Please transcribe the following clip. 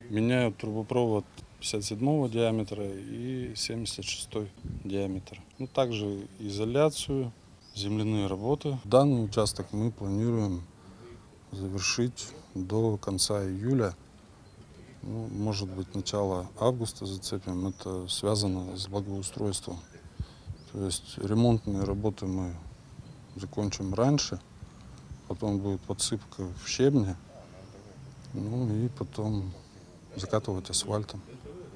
Меняют трубопровод 57 диаметра и 76 диаметра. Ну, также изоляцию, земляные работы. Данный участок мы планируем завершить до конца июля. Ну, может быть, начало августа зацепим. Это связано с благоустройством. То есть ремонтные работы мы закончим раньше. Потом будет подсыпка в щебне. Ну и потом закатывать асфальтом.